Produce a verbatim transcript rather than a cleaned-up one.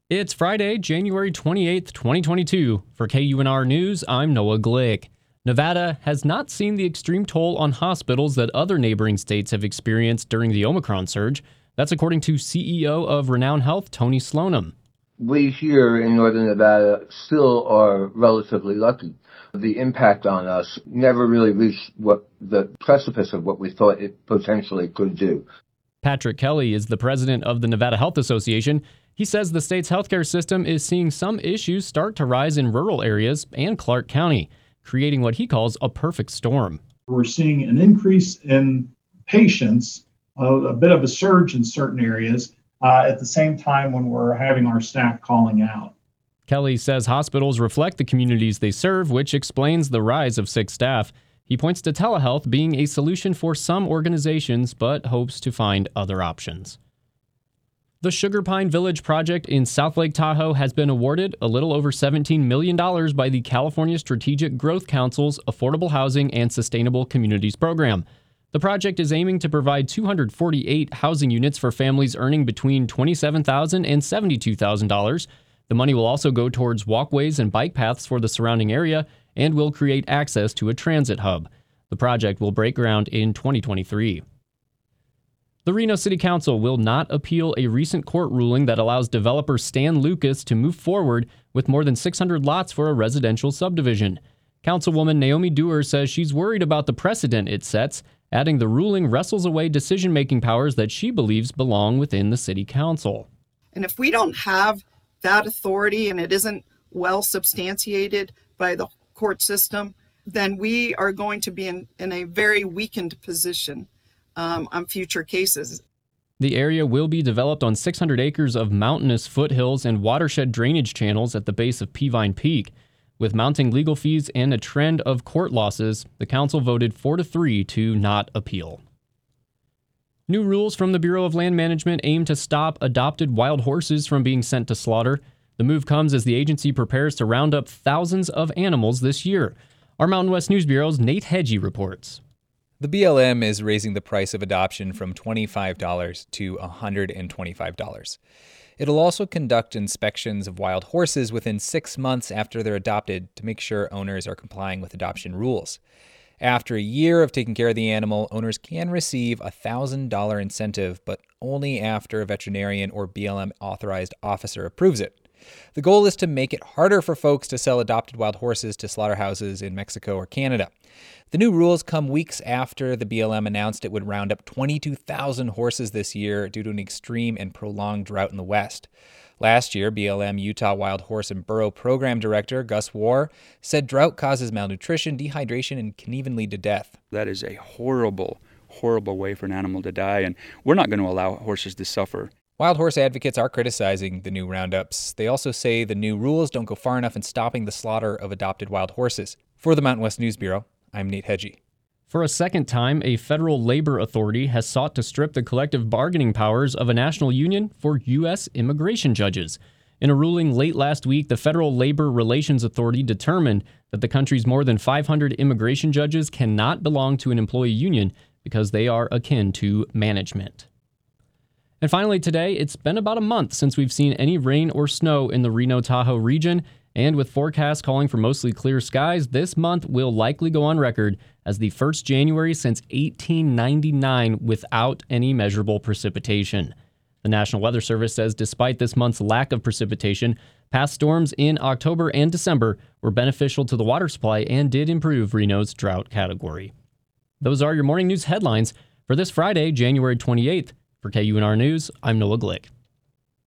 It's Friday, January twenty-eighth, twenty twenty-two. For K U N R News, I'm Noah Glick. Nevada has not seen the extreme toll on hospitals that other neighboring states have experienced during the Omicron surge. That's according to C E O of Renown Health, Tony Slonim. We here in Northern Nevada still are relatively lucky. The impact on us never really reached what the precipice of what we thought it potentially could do. Patrick Kelly is the president of the Nevada Health Association. He says the state's healthcare system is seeing some issues start to rise in rural areas and Clark County, creating what he calls a perfect storm. We're seeing an increase in patients, a, a bit of a surge in certain areas, uh, at the same time when we're having our staff calling out. Kelly says hospitals reflect the communities they serve, which explains the rise of sick staff. He points to telehealth being a solution for some organizations, but hopes to find other options. The Sugar Pine Village project in South Lake Tahoe has been awarded a little over seventeen million dollars by the California Strategic Growth Council's Affordable Housing and Sustainable Communities program. The project is aiming to provide two hundred forty-eight housing units for families earning between twenty-seven thousand dollars and seventy-two thousand dollars. The money will also go towards walkways and bike paths for the surrounding area and will create access to a transit hub. The project will break ground in twenty twenty-three. The Reno City Council will not appeal a recent court ruling that allows developer Stan Lucas to move forward with more than six hundred lots for a residential subdivision. Councilwoman Naomi Dewar says she's worried about the precedent it sets, adding the ruling wrestles away decision-making powers that she believes belong within the city council. And if we don't have that authority and it isn't well substantiated by the court system, then we are going to be in, in a very weakened position um, on future cases. The area will be developed on six hundred acres of mountainous foothills and watershed drainage channels at the base of Peavine Peak. With mounting legal fees and a trend of court losses, the council voted four to three to not appeal. New rules from the Bureau of Land Management aim to stop adopted wild horses from being sent to slaughter. The move comes as the agency prepares to round up thousands of animals this year. Our Mountain West News Bureau's Nate Hedgie reports. The B L M is raising the price of adoption from twenty-five dollars to one hundred twenty-five dollars. It'll also conduct inspections of wild horses within six months after they're adopted to make sure owners are complying with adoption rules. After a year of taking care of the animal, owners can receive a one thousand dollars incentive, but only after a veterinarian or B L M authorized officer approves it. The goal is to make it harder for folks to sell adopted wild horses to slaughterhouses in Mexico or Canada. The new rules come weeks after the B L M announced it would round up twenty-two thousand horses this year due to an extreme and prolonged drought in the West. Last year, B L M Utah Wild Horse and Burro Program Director Gus War said drought causes malnutrition, dehydration, and can even lead to death. That is a horrible, horrible way for an animal to die, and we're not going to allow horses to suffer. Wild horse advocates are criticizing the new roundups. They also say the new rules don't go far enough in stopping the slaughter of adopted wild horses. For the Mountain West News Bureau, I'm Nate Hedgie. For a second time, a federal labor authority has sought to strip the collective bargaining powers of a national union for U S immigration judges. In a ruling late last week, the Federal Labor Relations Authority determined that the country's more than five hundred immigration judges cannot belong to an employee union because they are akin to management. And finally today, it's been about a month since we've seen any rain or snow in the Reno-Tahoe region, and with forecasts calling for mostly clear skies, this month will likely go on record as the first January since eighteen ninety-nine without any measurable precipitation. The National Weather Service says despite this month's lack of precipitation, past storms in October and December were beneficial to the water supply and did improve Reno's drought category. Those are your morning news headlines for this Friday, January twenty-eighth. For K U N R News, I'm Noah Glick.